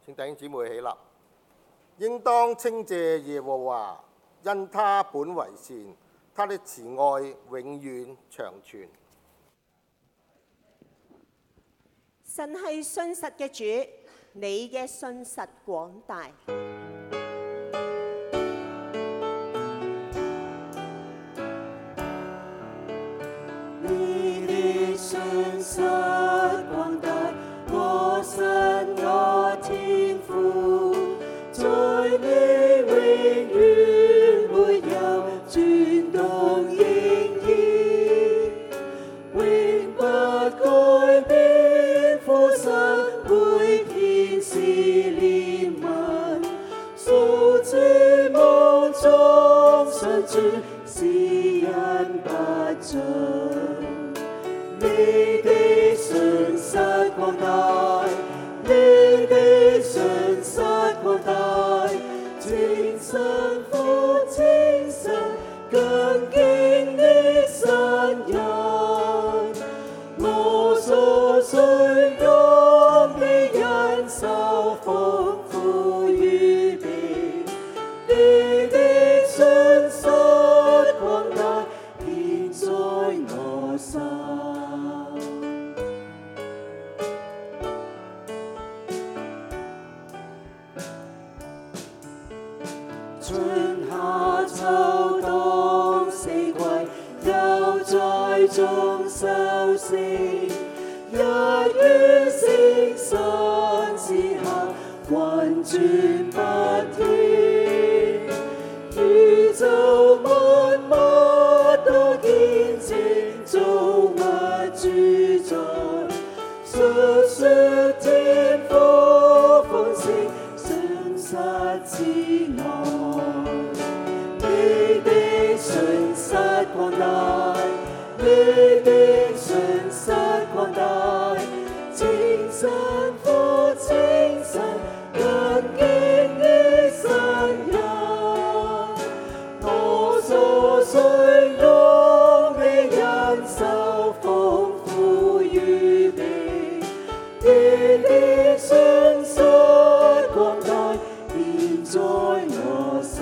請弟兄姊妹起立。應當稱謝耶和華，因他本為善，他的慈愛永遠長存。 神係信實嘅主，你嘅信實廣大。 你的信實廣大，我神我天父，在你永遠沒有轉動影兒，永不改變，父神每天是憐憫，數之夢中常存，是恩不盡。你的信實廣大，你的信實廣大，清晨父清晨更敬的神人，我所需用的忍受豐富預備，你的信實廣大，顯在我心。春夏秋冬四季，又在中收成，日月星辰之下，運轉不停，宇宙萬物都見證造物主宰，述說天父豐盛，信實慈愛。你的信實廣大，你的信實廣大，清晨父清晨更敬的神人，我所需用的忍受豐富預備，你的信實廣大，顯在我心。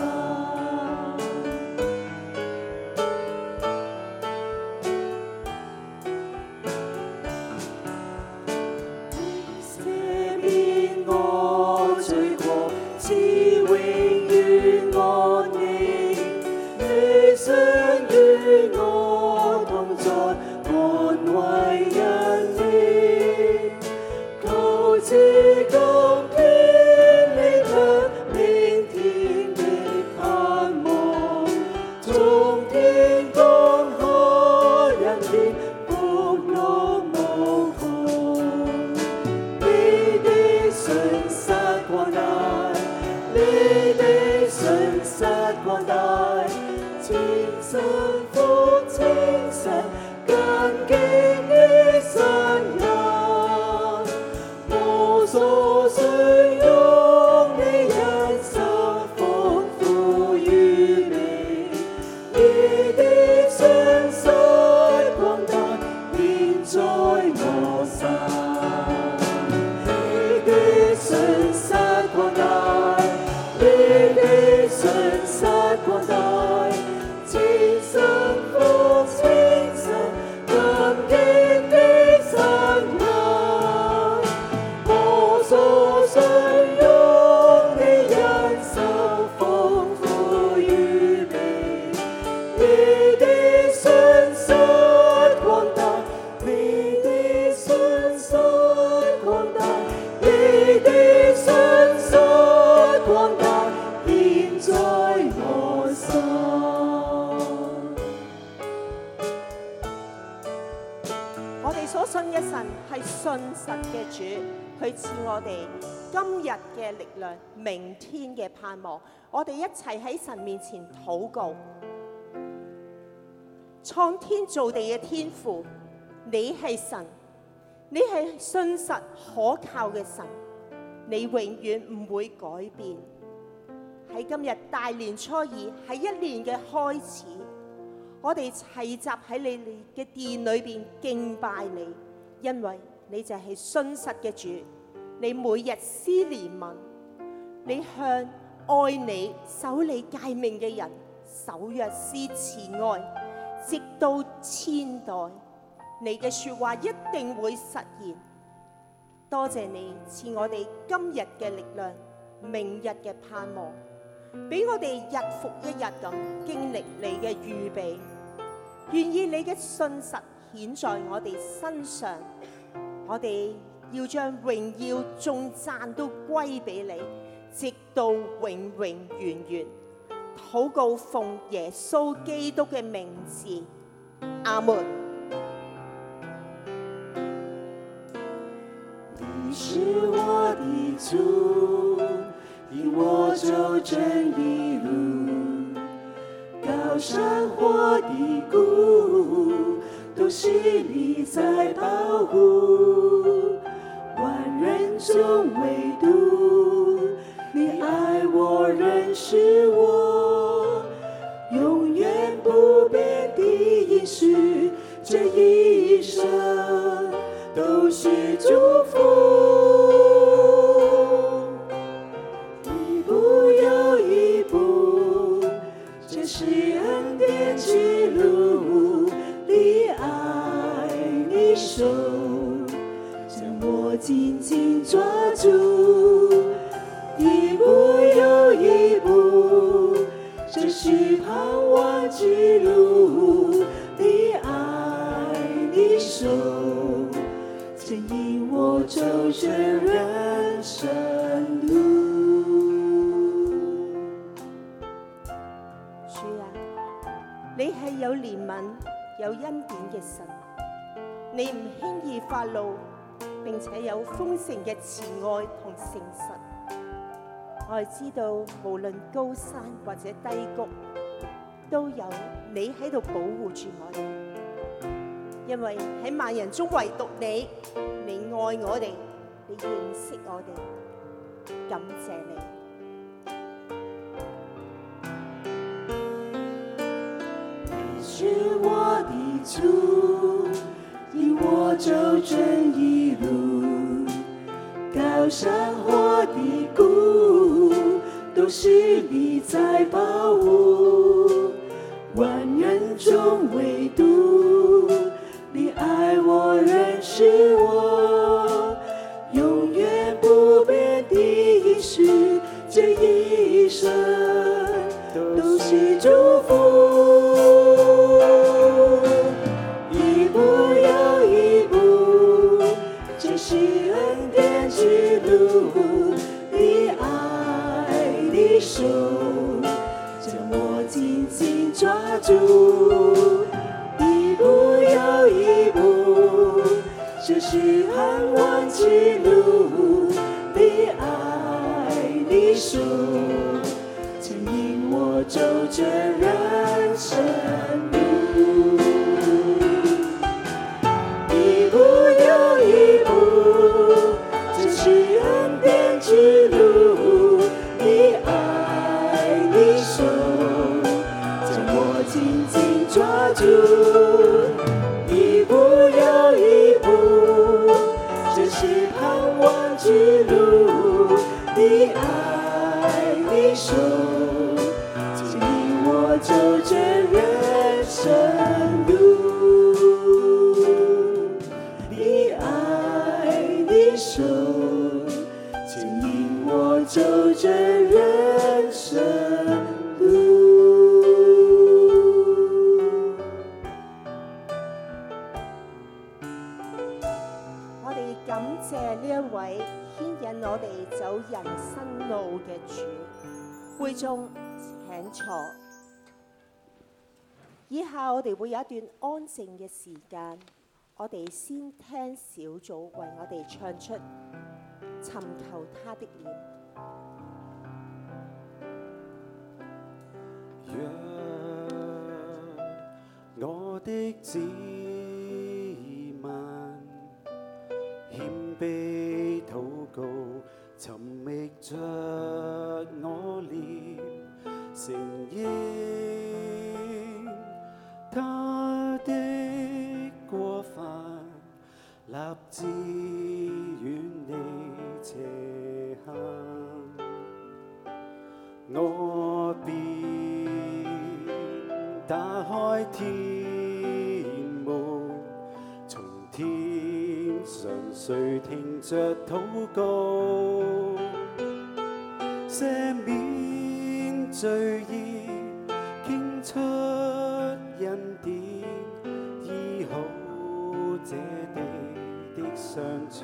明天嘅盼望，我哋一齊喺神面前禱告。創天造地嘅天父，你係神，你係信實可靠嘅神，你永遠唔會改變。喺今日大年初二，係一年嘅開始，我哋齊集喺你嘅殿裏邊敬拜你，因為你就係信實嘅主。 你每日施憐憫，你向愛你、守你誡命嘅人守約施慈愛，直到千代。你嘅說話一定會實現。多謝你賜我哋今日嘅力量，明日嘅盼望，俾我哋日復一日咁經歷你嘅預備。願意你嘅信實顯在我哋身上，我哋要將榮耀頌讚都歸俾你，直到永永遠遠。禱告奉耶穌基督嘅名字，阿門。 你是我的主，引我走正義路，高山或低谷，都是你在保護。萬人中唯獨你愛我，認識我，永遠不變的應許，這一生都是祝福。一步又一步，這是恩典之路，你愛你手將我緊緊抓住。一步又一步，這是盼望之路，你愛你手牽引我走這人生路。 主啊，你係有憐憫、有恩典嘅神，你唔輕易發怒，並且有豐盛嘅慈愛同誠實。我係知道，無論高山或者低谷，都有你喺度保護住我哋。因為喺萬人中唯獨你，你愛我哋，你認識我哋，感謝你。 你是我的主，引我走正義路，高山或低谷，都是你在保護。萬人中唯獨你愛我，認識我，永遠不變的應許，這一生都是祝福。一步又一步，這是恩典之路，你愛你手將我緊緊抓住。一步又一步，這是盼望之路，你愛你手牽引我走這人生路。一步又一步，這是恩典之路，你愛你手將我緊緊抓住。一步又一步，這是盼望之路，你愛你手牽引我走這人生路，你愛你手牽引我走這人生路。 我哋感謝呢一位牽引我哋走人生路嘅主。會眾請坐。以下我哋會有一段安靜嘅時間，我哋先聽小組為我哋唱出尋求他的臉。 讓我的子民謙卑禱告，尋覓着我臉，承認他的過犯，立志遠離邪我便打開天門，從天上垂聽着禱告，赦免罪孽，傾出恩典，醫好這地的傷處。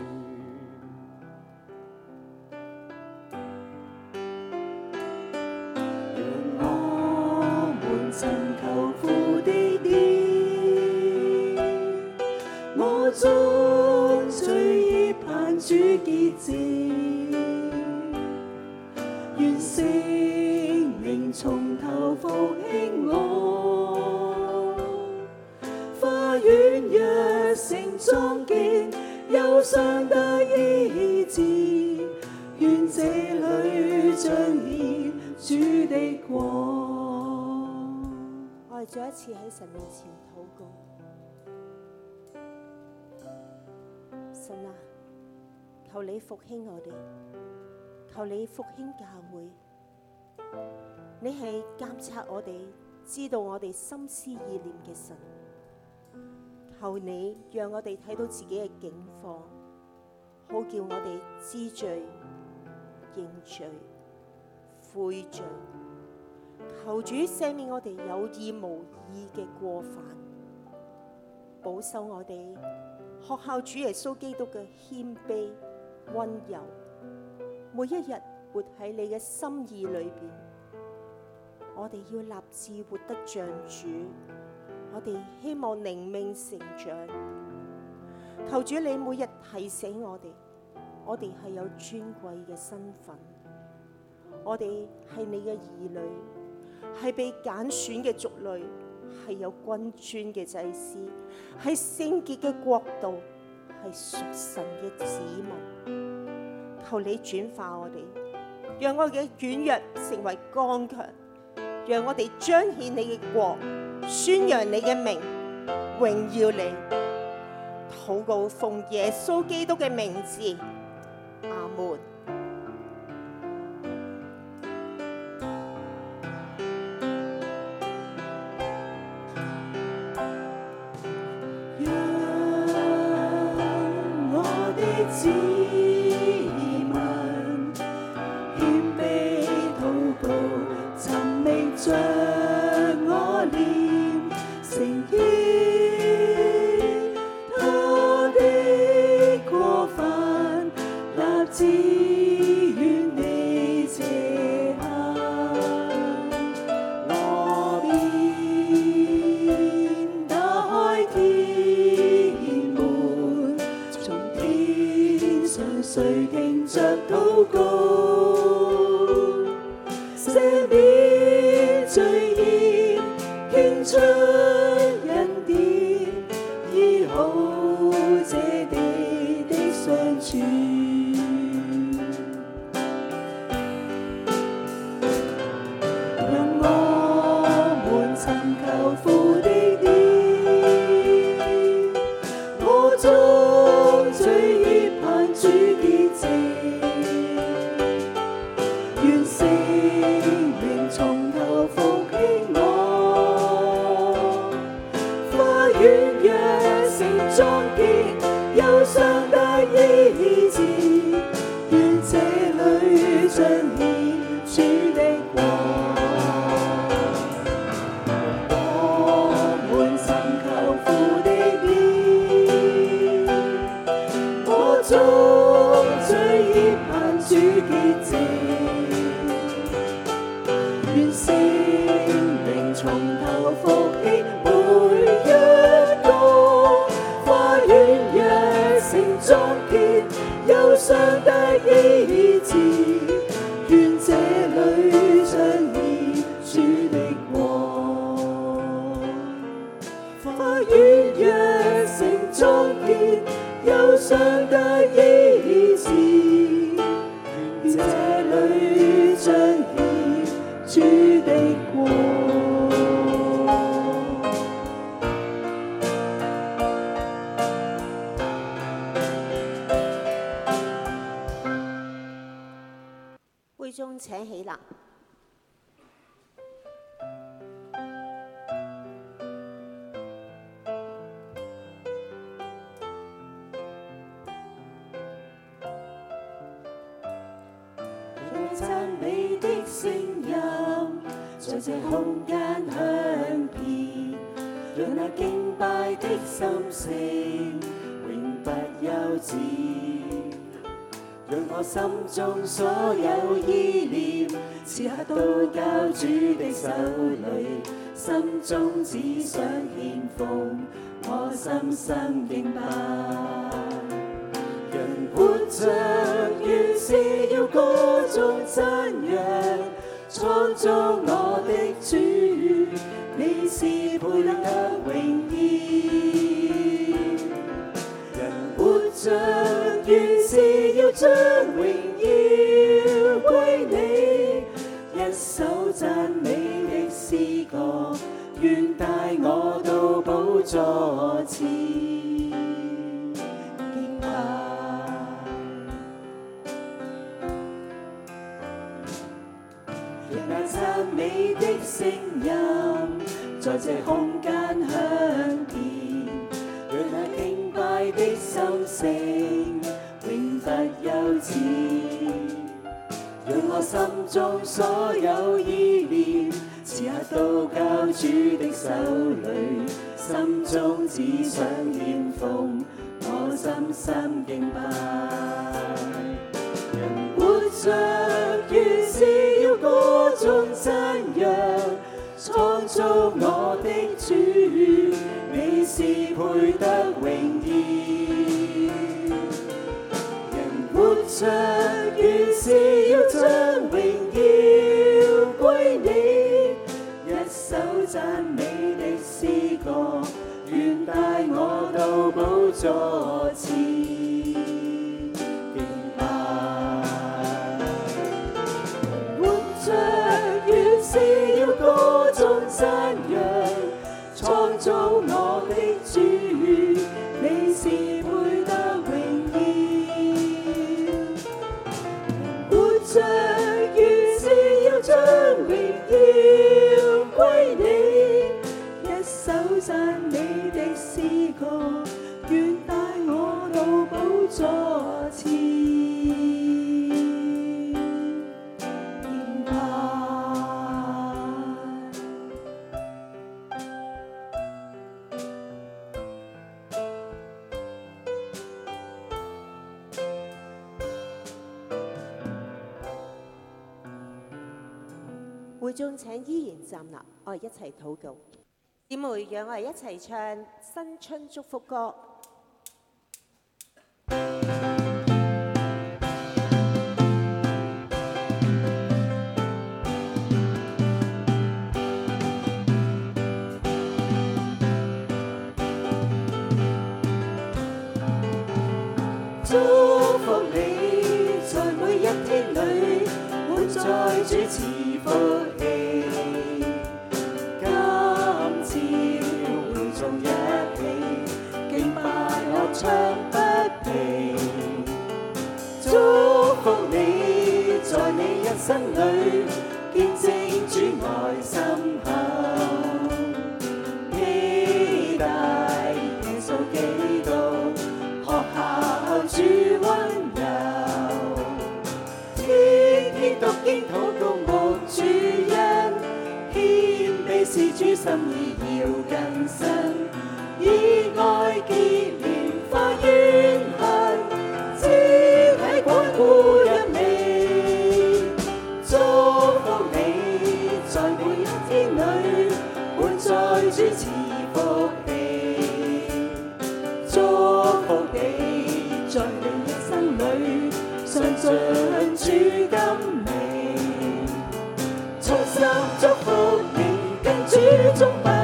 尋求父的臉，我終罪孽盼主潔淨，願聖靈從頭復興我，花園若成莊堅，憂傷得醫治，願這裏彰顯主的國。 我哋再一次喺神面前禱告，神啊，求你復興我哋，求你復興教會。你係監察我哋，知道我哋心思意念嘅神。求你讓我哋睇到自己嘅境況，好叫我哋知罪、認罪、悔罪。求主赦免我哋有意無意嘅過犯，保守我哋學效主耶穌基督嘅謙卑溫柔，每一日活喺你嘅心意裏邊。我哋要立志活得像主，我哋希望靈命成長。求主你每日提醒我哋係有尊貴嘅身份，我哋係你嘅兒女，係被揀選嘅族類，係有君尊嘅祭司，係聖潔嘅國度，係屬神嘅子民。求你轉化我哋，讓我哋嘅軟弱成為剛強，讓我哋彰顯你嘅國，宣揚你嘅名，榮耀你。禱告奉耶穌基督嘅名字，阿門。 子民謙卑禱告，尋覓着我臉，承認他的過犯，立志遠離邪行。我便打開天門，從天上垂聽着禱告，赦免罪孽，傾出恩典，醫好這地的傷處。讓我們尋求父的臉，我終罪孽盼主潔淨，願聖靈從頭復興我，花園若成莊堅，憂傷得醫治，願這裏彰顯主的國。我們尋求父的臉，我終罪孽盼主潔淨，願聖靈從頭復興每一個，花園若成莊堅，憂傷得醫治，願這裏彰顯主的國。花園若成莊堅，憂傷得醫治，願這裏彰顯主的國。 會眾請起立。 在這空間響遍，讓那敬拜的心聲永不休止。讓我心中所有意念，此刻都交主的手裏，心中只想獻奉我深深敬拜。人活着原是要歌頌讚揚，創造我的主，你是配得榮耀。人活着原是要將榮耀歸你，一首讚美的詩歌，願帶我到寶座前敬拜。讓那讚美的聲音在這空間響遍，讓那敬拜的心聲永不休止。讓我心中所有意念，此刻都交主的手裏，心中只想獻奉我深深敬拜。人活着原是要歌頌讚揚，創造我的主，你是配得榮耀。人活着原是要將榮耀歸你，一首讚美的詩歌，願帶我到寶座前敬拜。活着原是要歌頌讚揚，創造我的主，你是配得榮耀。活着原是要將榮耀歸你，一首讚美的詩歌，願帶我到寶座前敬拜。 會眾請依然站立，我哋一齊禱告。姊妹，讓我哋一齊唱新春祝福歌。 祝福你在每一天裏，活在主賜福氣。今朝會眾一起敬拜樂唱不停。祝福你在你一生裏見證主愛深厚，期待耶穌基督學效主溫柔，天天讀經禱告蒙主恩，謙卑是主心意要更新，以愛結連化怨恨，肢體關顧一味。祝福你在每一天裏活在主賜福氣，祝福你在你一生裏常盡主甘美，衷心祝福你跟主中拜。